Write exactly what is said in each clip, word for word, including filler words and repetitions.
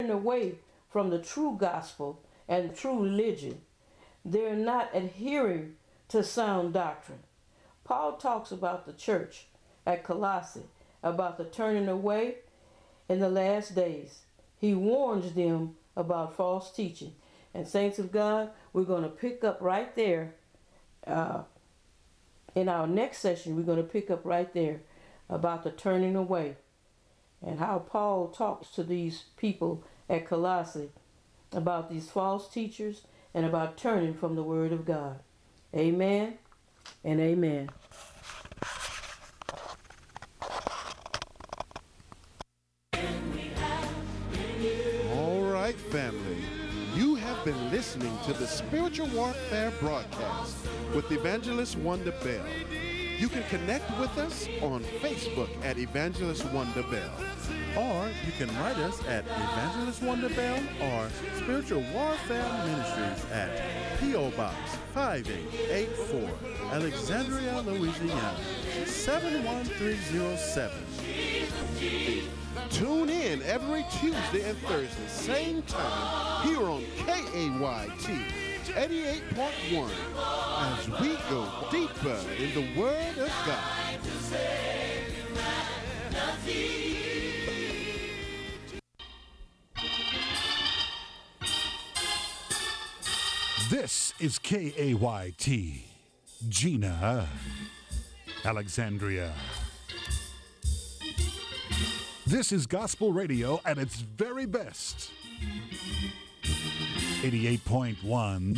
away from the true gospel and true religion. They're not adhering to sound doctrine. Paul talks about the church at Colossae, about the turning away in the last days. He warns them about false teaching. And saints of God, we're going to pick up right there. Uh, in our next session, we're going to pick up right there about the turning away and how Paul talks to these people at Colossae about these false teachers and about turning from the Word of God. Amen and amen. All right, family. You have been listening to the Spiritual Warfare broadcast with Evangelist Wonder Bell. You can connect with us on Facebook at Evangelist Wonder Bell. Or you can write us at Evangelist Wonder Bell or Spiritual Warfare Ministries at P O. Box five eight eight four, Alexandria, Louisiana, seven one three zero seven. Tune in every Tuesday and Thursday, same time, here on K A Y T eighty-eight point one, as we go deeper in the Word of God. This is K A Y T, Gina, Alexandria. This is gospel radio at its very best. eighty-eight point one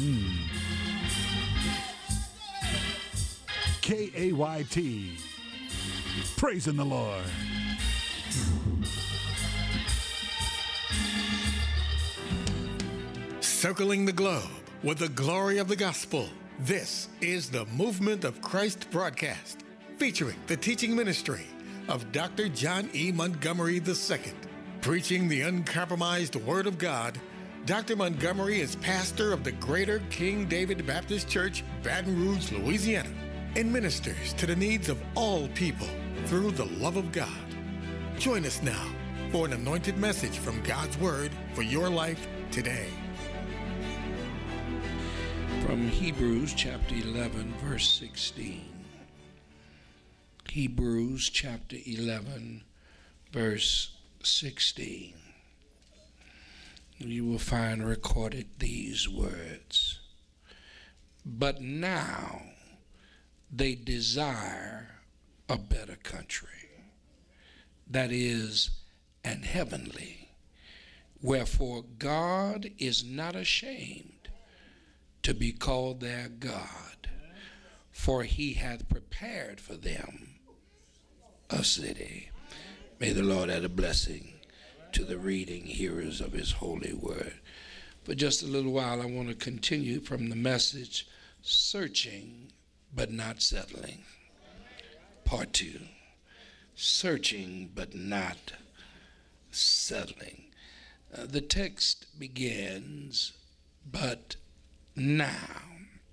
K A Y T. Praising the Lord. Circling the globe with the glory of the gospel. This is the Movement of Christ broadcast, featuring the teaching ministry of Doctor John E. Montgomery the Second. Preaching the uncompromised Word of God, Doctor Montgomery is pastor of the Greater King David Baptist Church, Baton Rouge, Louisiana, and ministers to the needs of all people through the love of God. Join us now for an anointed message from God's Word for your life today. From Hebrews chapter eleven, verse sixteen. Hebrews chapter eleven, verse sixteen. You will find recorded these words. But now they desire a better country, that is, an heavenly. Wherefore God is not ashamed to be called their God, for he hath prepared for them a city. May the Lord add a blessing to the reading hearers of his holy word. For just a little while, I want to continue from the message, Searching but Not Settling. Part two, Searching but Not Settling. Uh, the text begins, but now.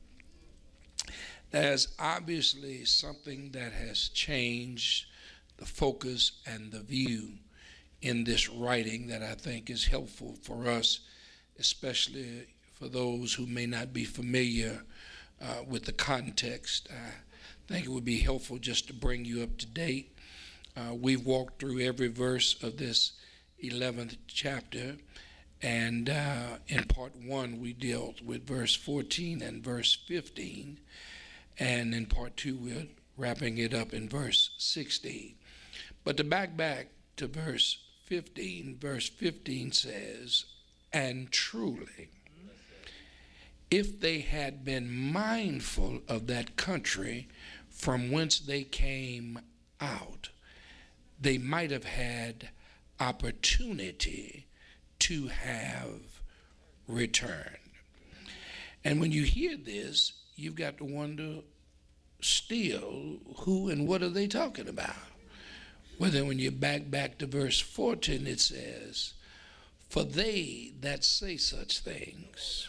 There's obviously something that has changed the focus and the view in this writing that I think is helpful for us, especially for those who may not be familiar uh, with the context. I think it would be helpful just to bring you up to date. Uh, we've walked through every verse of this eleventh chapter, and uh, in part one we dealt with verse fourteen and verse fifteen, and in part two we're wrapping it up in verse sixteen. But to back back to verse fifteen, verse fifteen says, and truly, if they had been mindful of that country from whence they came out, they might have had opportunity to have returned. And when you hear this, you've got to wonder still, who and what are they talking about? Well, then when you back back to verse fourteen, it says, for they that say such things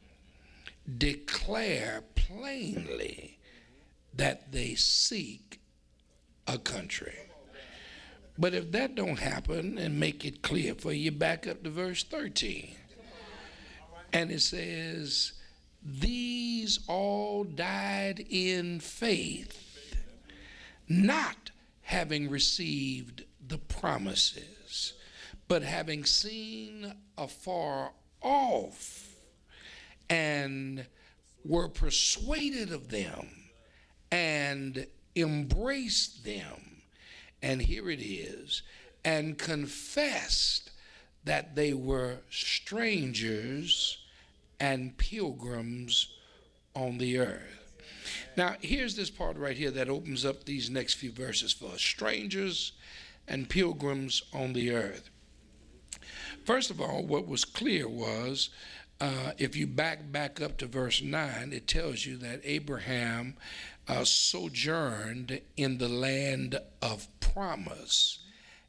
declare plainly that they seek a country. But if that don't happen and make it clear for you, back up to verse thirteen. And it says, these all died in faith, not having received the promises, but having seen afar off, and were persuaded of them, and embraced them. And here it is, and confessed that they were strangers and pilgrims on the earth. Now, here's this part right here that opens up these next few verses for us. Strangers and pilgrims on the earth. First of all, what was clear was, uh, if you back back up to verse nine, it tells you that Abraham uh, sojourned in the land of promise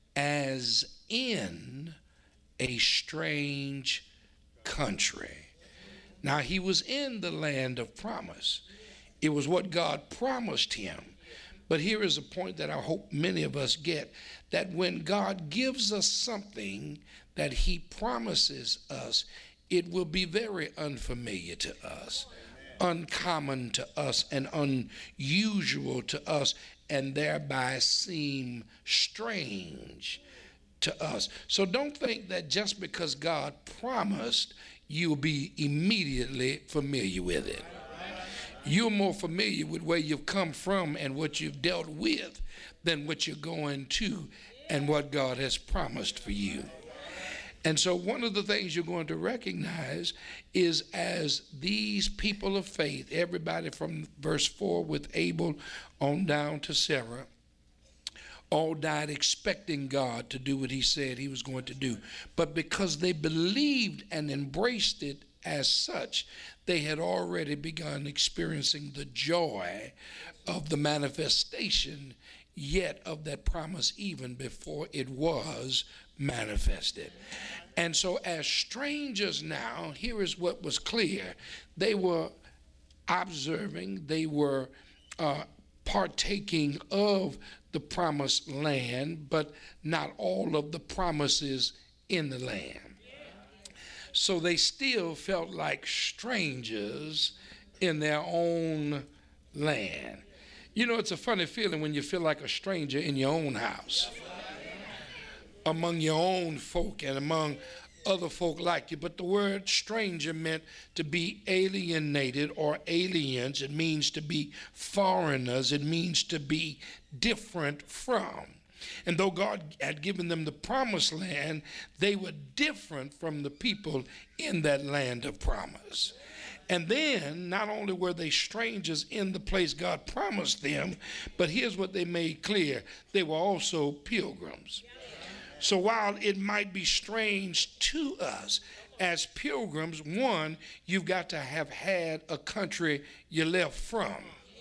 as in a strange country. Now, he was in the land of promise. It was what God promised him. But here is a point that I hope many of us get, that when God gives us something that he promises us, it will be very unfamiliar to us, uncommon to us, and unusual to us, and thereby seem strange to us. So don't think that just because God promised, you'll be immediately familiar with it. You're more familiar with where you've come from and what you've dealt with than what you're going to and what God has promised for you. And so one of the things you're going to recognize is, as these people of faith, everybody from verse four with Abel on down to Sarah, all died expecting God to do what he said he was going to do. But because they believed and embraced it as such, they had already begun experiencing the joy of the manifestation yet of that promise even before it was manifested. And so as strangers now, here is what was clear. They were observing, they were uh, partaking of the promised land, but not all of the promises in the land. So they still felt like strangers in their own land. You know, it's a funny feeling when you feel like a stranger in your own house, among your own folk and among other folk like you. But the word stranger meant to be alienated or aliens. It means to be foreigners. It means to be different from. And though God had given them the promised land, they were different from the people in that land of promise. And then not only were they strangers in the place God promised them, but here's what they made clear: they were also pilgrims. So while it might be strange to us as pilgrims, one, you've got to have had a country you left from.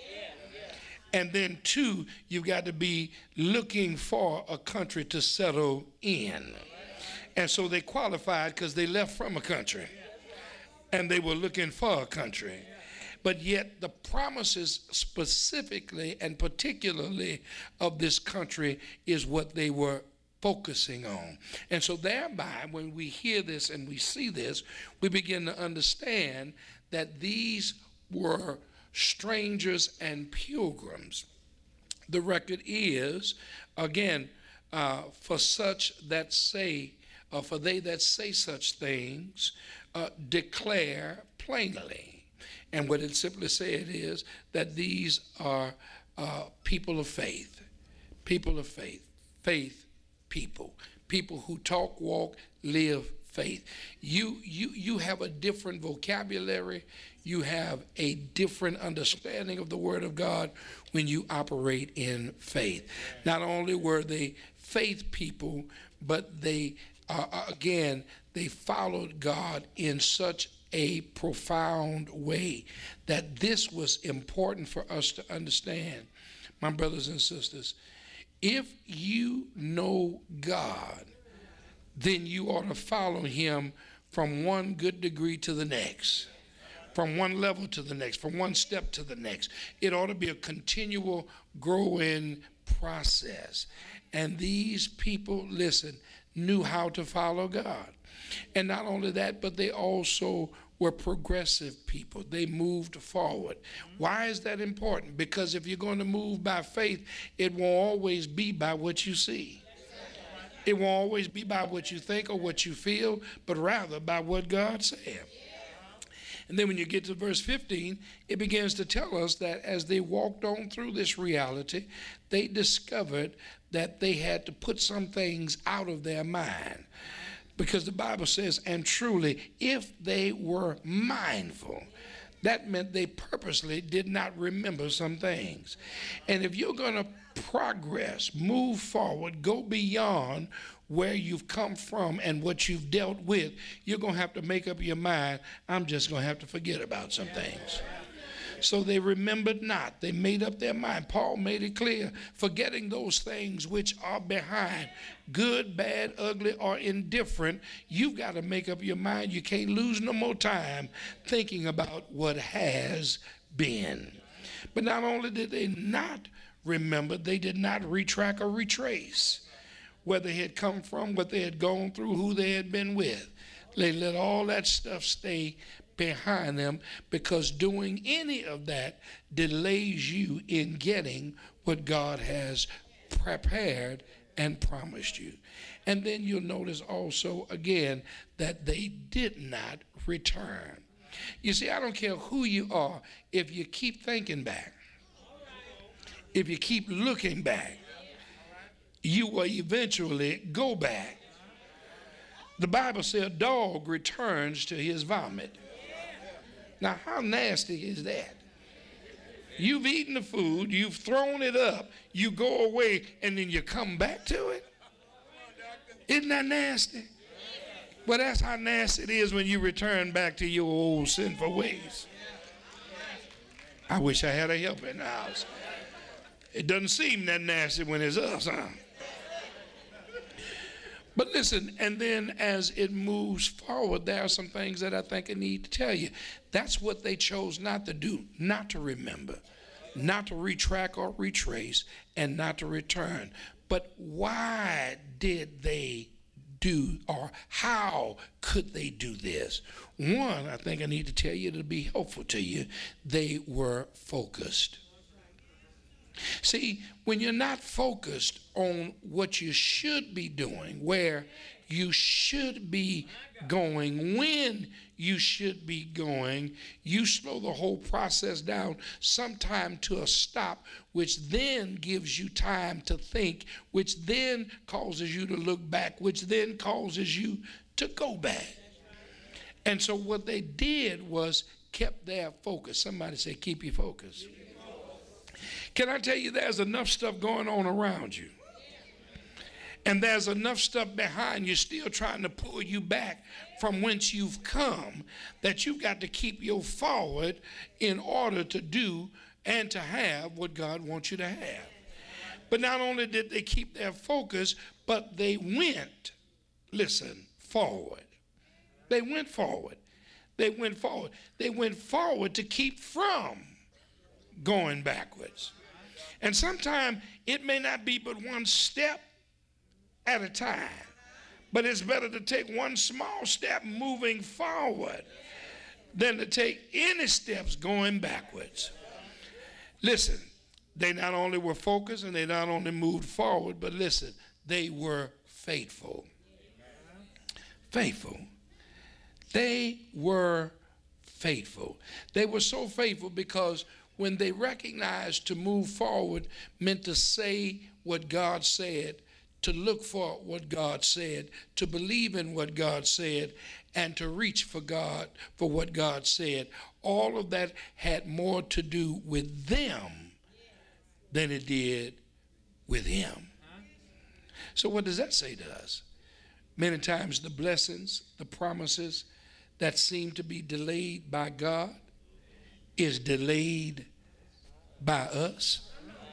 And then two, you've got to be looking for a country to settle in. And so they qualified because they left from a country and they were looking for a country. But yet the promises specifically and particularly of this country is what they were focusing on. And so thereby, when we hear this and we see this, we begin to understand that these were strangers and pilgrims. The record is, again, uh, for such that say, uh, for they that say such things, uh, declare plainly. And what it simply said is that these are uh, people of faith, people of faith, faith people, people who talk, walk, live faith. You, you, you have a different vocabulary. You have a different understanding of the Word of God when you operate in faith. Not only were they faith people, but they, uh, again, they followed God in such a profound way that this was important for us to understand. My brothers and sisters, if you know God, then you ought to follow him from one good degree to the next, from one level to the next, from one step to the next. It ought to be a continual growing process. And these people, listen, knew how to follow God. And not only that, but they also were progressive people. They moved forward. Why is that important? Because if you're going to move by faith, it won't always be by what you see. It won't always be by what you think or what you feel, but rather by what God said. And then when you get to verse fifteen, it begins to tell us that as they walked on through this reality, they discovered that they had to put some things out of their mind. Because the Bible says, and truly, if they were mindful, that meant they purposely did not remember some things. And if you're going to progress, move forward, go beyond where you've come from and what you've dealt with, you're going to have to make up your mind, I'm just going to have to forget about some things. So they remembered not. They made up their mind. Paul made it clear, forgetting those things which are behind, good, bad, ugly, or indifferent, you've got to make up your mind. You can't lose no more time thinking about what has been. But not only did they not remember, they did not retrack or retrace where they had come from, what they had gone through, who they had been with. They let all that stuff stay behind them, because doing any of that delays you in getting what God has prepared and promised you. And then you'll notice also again that they did not return. You see, I don't care who you are, if you keep thinking back, if you keep looking back, you will eventually go back. The Bible says a dog returns to his vomit. Now, how nasty is that? You've eaten the food, you've thrown it up, you go away, and then you come back to it? Isn't that nasty? Well, that's how nasty it is when you return back to your old sinful ways. I wish I had a helper in the house. It doesn't seem that nasty when it's us, huh? But listen, and then as it moves forward, there are some things that I think I need to tell you. That's what they chose not to do, not to remember, not to retrack or retrace, and not to return. But why did they do, or how could they do this? One, I think I need to tell you to be helpful to you, they were focused. See, when you're not focused on what you should be doing, where you should be going, when you should be going, you slow the whole process down, sometime to a stop, which then gives you time to think, which then causes you to look back, which then causes you to go back. And so what they did was kept their focus. Somebody say, keep your focus. Can I tell you, there's enough stuff going on around you, and there's enough stuff behind you still trying to pull you back from whence you've come, that you've got to keep your forward in order to do and to have what God wants you to have. But not only did they keep their focus, but they went, listen, forward. They went forward. They went forward. They went forward to keep from going backwards. And sometimes it may not be but one step at a time, but it's better to take one small step moving forward than to take any steps going backwards. Listen, they not only were focused and they not only moved forward, but listen, they were faithful. Faithful. They were faithful. They were so faithful because when they recognized to move forward meant to say what God said, to look for what God said, to believe in what God said, and to reach for God for what God said. All of that had more to do with them than it did with Him. So what does that say to us? Many times the blessings, the promises that seem to be delayed by God is delayed by us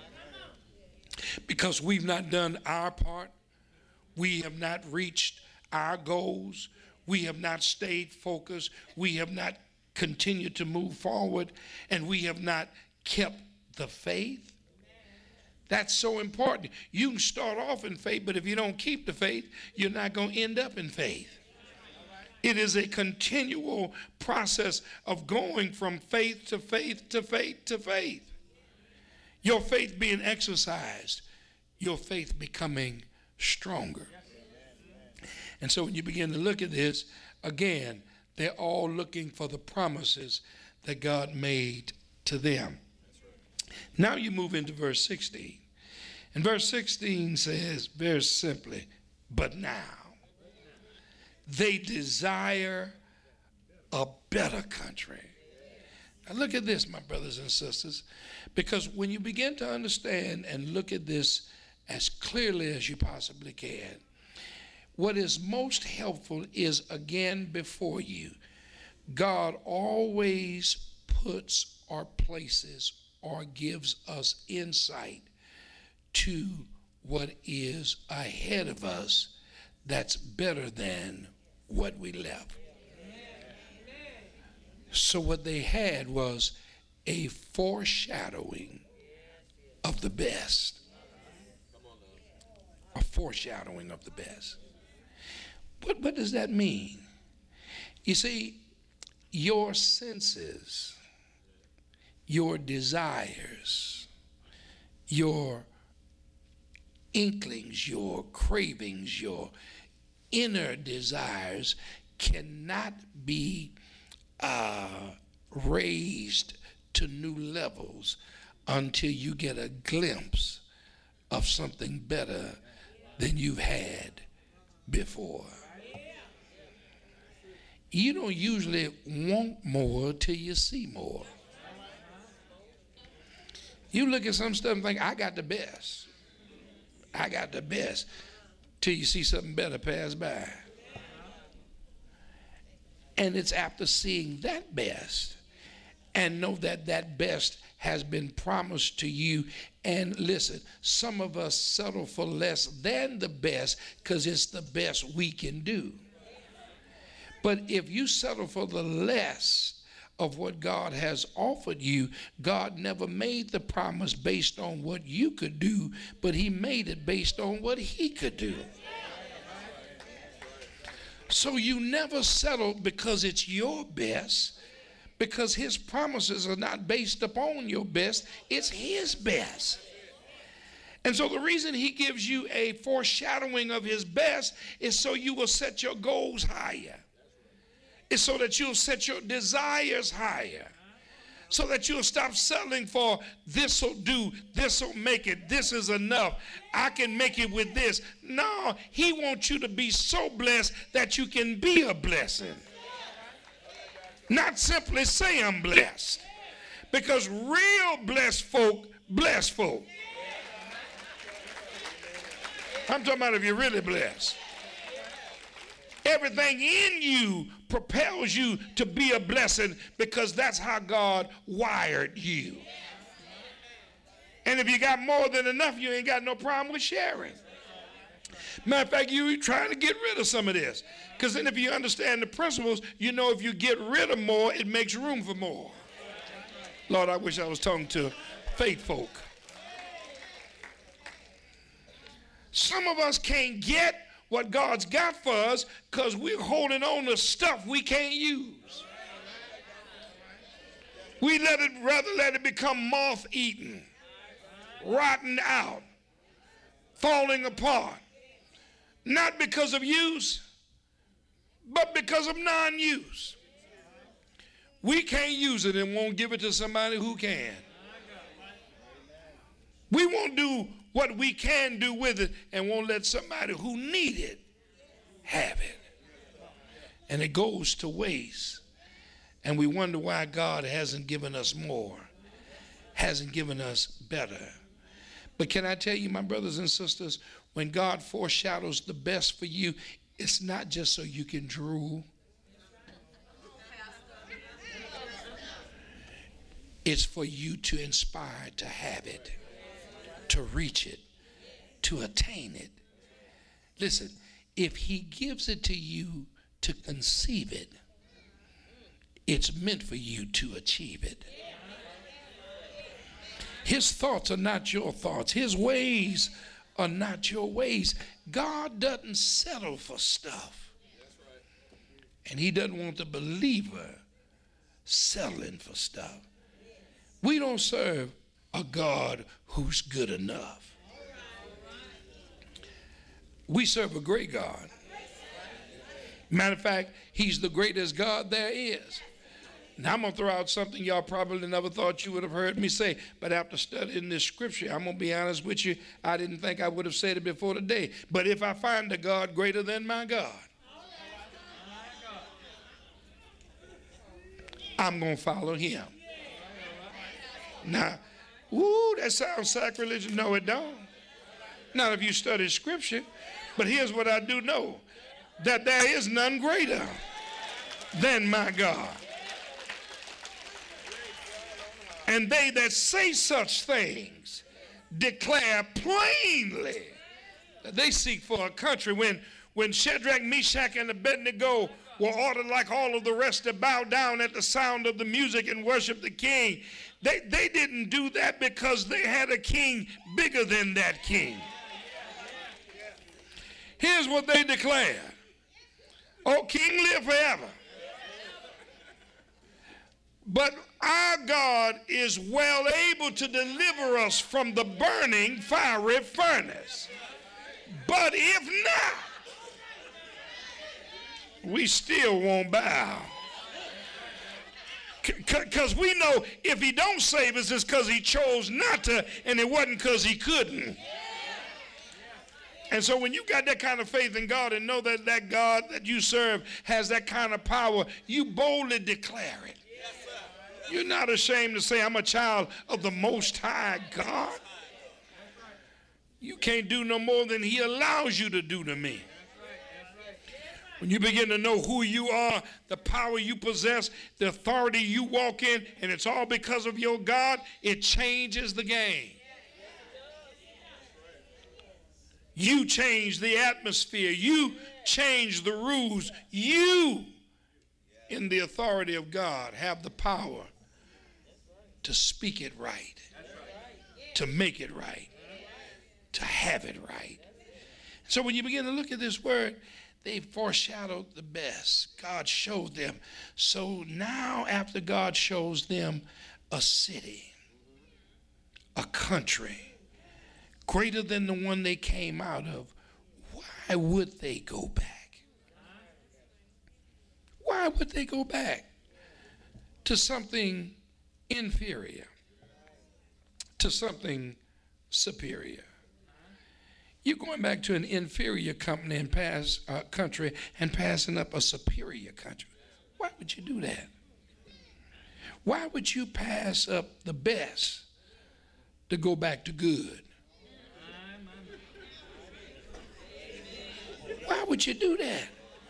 because we've not done our part. We have not reached our goals. We have not stayed focused. We have not continued to move forward, and we have not kept the faith. That's so important. You can start off in faith, but if you don't keep the faith, you're not going to end up in faith. It is a continual process of going from faith to faith to faith to faith. Your faith being exercised, your faith becoming stronger. And so when you begin to look at this, again, they're all looking for the promises that God made to them. Now you move into verse sixteen. And verse sixteen says very simply, but now they desire a better country. Now look at this, my brothers and sisters, because when you begin to understand and look at this as clearly as you possibly can, what is most helpful is, again, before you, God always puts or places or gives us insight to what is ahead of us that's better than what we left. So what they had was a foreshadowing of the best. A foreshadowing of the best. What, what does that mean? You see, your senses, your desires, your inklings, your cravings, your inner desires cannot be uh, raised to new levels until you get a glimpse of something better than you've had before. You don't usually want more till you see more. You look at some stuff and think, I got the best. I got the best. Till you see something better pass by. And it's after seeing that best and know that that best has been promised to you. And listen, some of us settle for less than the best because it's the best we can do. But if you settle for the less of what God has offered you, God never made the promise based on what you could do, but he made it based on what he could do. So you never settle because it's your best, because his promises are not based upon your best, it's his best. And so the reason he gives you a foreshadowing of his best is so you will set your goals higher. It's so that you'll set your desires higher. So that you'll stop settling for this will do, this will make it, this is enough. I can make it with this. No, he wants you to be so blessed that you can be a blessing. Not simply say I'm blessed. Because real blessed folk bless folk. I'm talking about if you're really blessed. Everything in you propels you to be a blessing because that's how God wired you. And if you got more than enough, you ain't got no problem with sharing. Matter of fact, you're trying to get rid of some of this. Because then if you understand the principles, you know if you get rid of more, it makes room for more. Lord, I wish I was talking to faith folk. Some of us can't get what God's got for us because we're holding on to stuff we can't use. We let it rather let it become moth-eaten, rotten out, falling apart. Not because of use, but because of non-use. We can't use it and won't give it to somebody who can. We won't do what we can do with it and won't let somebody who need it have it. And it goes to waste. And we wonder why God hasn't given us more, hasn't given us better. But can I tell you, my brothers and sisters, when God foreshadows the best for you, it's not just so you can drool. It's for you to inspire to have it, to reach it, to attain it. Listen, if he gives it to you to conceive it, it's meant for you to achieve it. His thoughts are not your thoughts. His ways are not your ways. God doesn't settle for stuff. And he doesn't want the believer settling for stuff. We don't serve a God who's good enough. We serve a great God. Matter of fact, he's the greatest God there is. Now I'm going to throw out something y'all probably never thought you would have heard me say, but after studying this scripture, I'm going to be honest with you, I didn't think I would have said it before today. But if I find a God greater than my God, I'm going to follow him. Now, ooh, that sounds sacrilegious. No, it don't. Not if you study scripture. But here's what I do know, that there is none greater than my God. And they that say such things declare plainly that they seek for a country. When, when Shadrach, Meshach, and Abednego were ordered like all of the rest to bow down at the sound of the music and worship the king, they, they didn't do that because they had a king bigger than that king. Here's what they declared. Oh, king, live forever. But our God is well able to deliver us from the burning fiery furnace. But if not, we still won't bow. Because we know if he don't save us, it's because he chose not to, and it wasn't because he couldn't. And so when you got that kind of faith in God and know that that God that you serve has that kind of power, you boldly declare it. You're not ashamed to say, I'm a child of the Most High God. You can't do no more than he allows you to do to me. When you begin to know who you are, the power you possess, the authority you walk in, and it's all because of your God, it changes the game. You change the atmosphere. You change the rules. You, in the authority of God, have the power to speak it right, to make it right, to have it right. So when you begin to look at this word, they foreshadowed the best. God showed them. So now after God shows them a city, a country, greater than the one they came out of, why would they go back? Why would they go back to something inferior, to something superior? You're going back to an inferior company and pass uh, country and passing up a superior country. Why would you do that? Why would you pass up the best to go back to good? Why would you do that?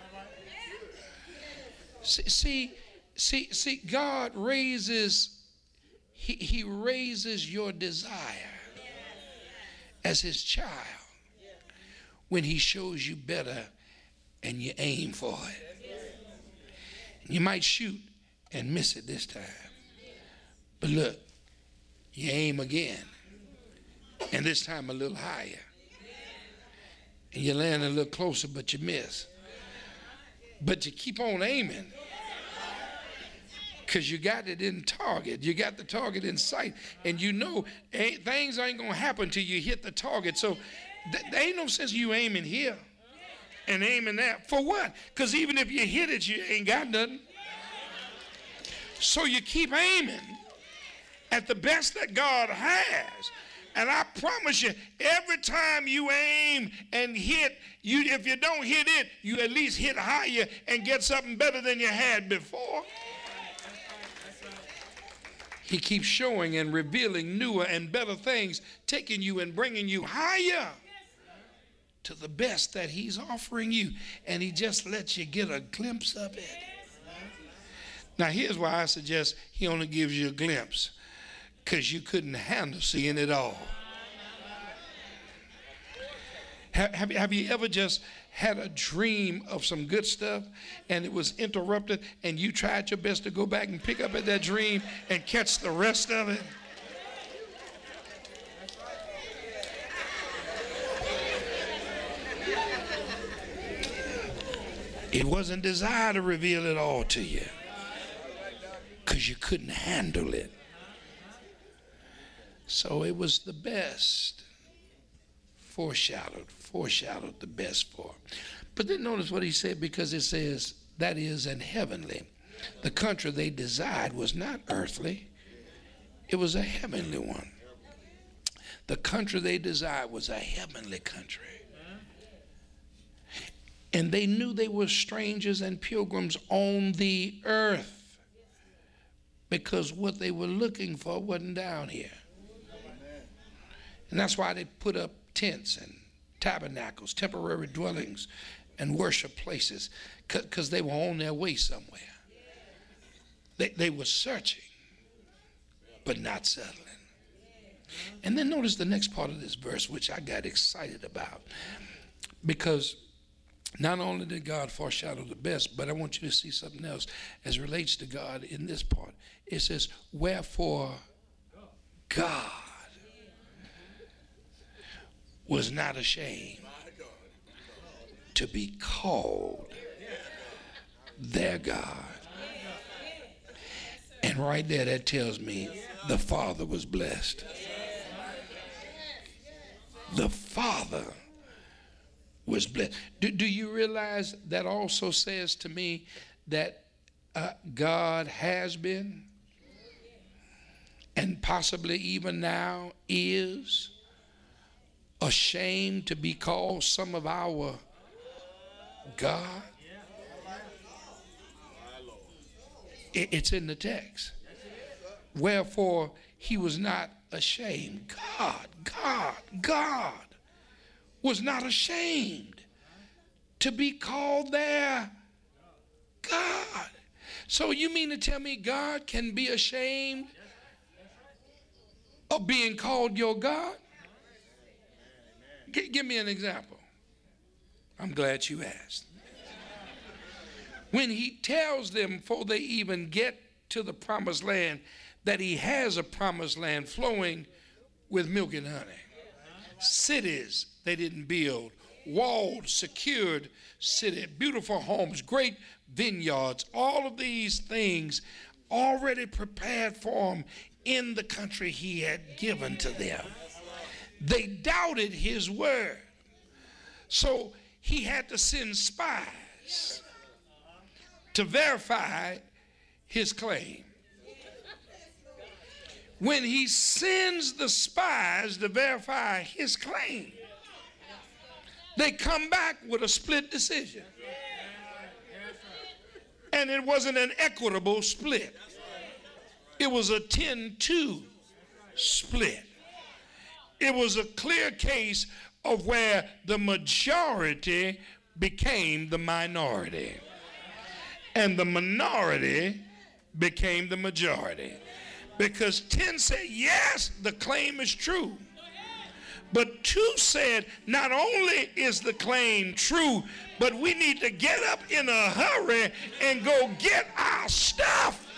See, see, see, see God raises, he, he raises your desire as his child when he shows you better and you aim for it. And you might shoot and miss it this time. But look, you aim again, and this time a little higher. And you land a little closer, but you miss. But you keep on aiming because you got it in target. You got the target in sight. And you know ain't, things ain't going to happen till you hit the target. So th- there ain't no sense you aiming here and aiming there. For what? Because even if you hit it, you ain't got nothing. So you keep aiming at the best that God has. And I promise you, every time you aim and hit, you if you don't hit it, you at least hit higher and get something better than you had before. He keeps showing and revealing newer and better things, taking you and bringing you higher to the best that he's offering you. And he just lets you get a glimpse of it. Now, here's why I suggest he only gives you a glimpse. Because you couldn't handle seeing it all. Have, have, have you ever just had a dream of some good stuff and it was interrupted and you tried your best to go back and pick up at that dream and catch the rest of it? It wasn't desired to reveal it all to you because you couldn't handle it. So it was the best foreshadowed, foreshadowed the best for. But then notice what he said, because it says that is an heavenly. The country they desired was not earthly. It was a heavenly one. The country they desired was a heavenly country. And they knew they were strangers and pilgrims on the earth because what they were looking for wasn't down here. And that's why they put up tents and tabernacles, temporary dwellings, and worship places, because they were on their way somewhere. They, they were searching, but not settling. And then notice the next part of this verse, which I got excited about, because not only did God foreshadow the best, but I want you to see something else as relates to God in this part. It says, wherefore God was not ashamed to be called their God. And right there, that tells me the Father was blessed. The Father was blessed. Do, do you realize that also says to me that uh, God has been, and possibly even now is, ashamed to be called some of our God? It, it's in the text. Wherefore he was not ashamed. God, God, God was not ashamed to be called their God. So you mean to tell me God can be ashamed of being called your God? G- give me an example. I'm glad you asked. When he tells them before they even get to the promised land that he has a promised land flowing with milk and honey. Cities they didn't build, walled, secured city, beautiful homes, great vineyards, all of these things already prepared for them in the country he had given to them. They doubted his word. So he had to send spies to verify his claim. When he sends the spies to verify his claim, they come back with a split decision. And it wasn't an equitable split. It was a ten two split. It was a clear case of where the majority became the minority, and the minority became the majority. Because ten said, yes, the claim is true. But two said, not only is the claim true, but we need to get up in a hurry and go get our stuff.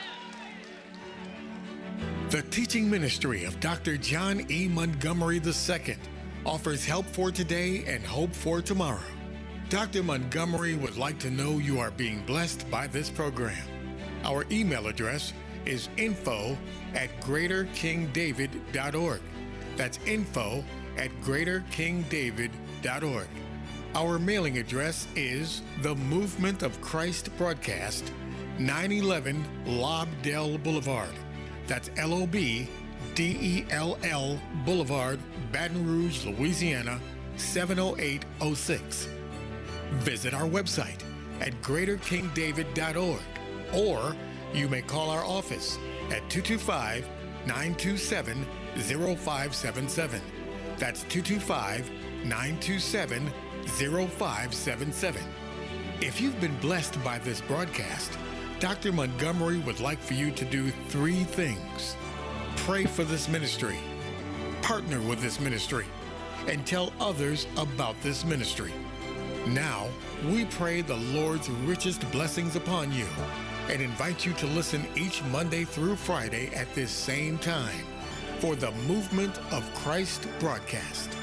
The teaching ministry of Doctor John E. Montgomery the Second offers help for today and hope for tomorrow. Doctor Montgomery would like to know you are being blessed by this program. Our email address is info at greater king david dot org. That's info at greater king david dot org. Our mailing address is The Movement of Christ Broadcast, nine eleven Lobdell Boulevard. That's L O B D E L L Boulevard, Baton Rouge, Louisiana, seven oh eight oh six. Visit our website at greater king david dot org, or you may call our office at two two five, nine two seven, zero five seven seven. That's two two five, nine two seven, zero five seven seven. If you've been blessed by this broadcast, Doctor Montgomery would like for you to do three things. Pray for this ministry, partner with this ministry, and tell others about this ministry. Now, we pray the Lord's richest blessings upon you and invite you to listen each Monday through Friday at this same time for the Movement of Christ broadcast.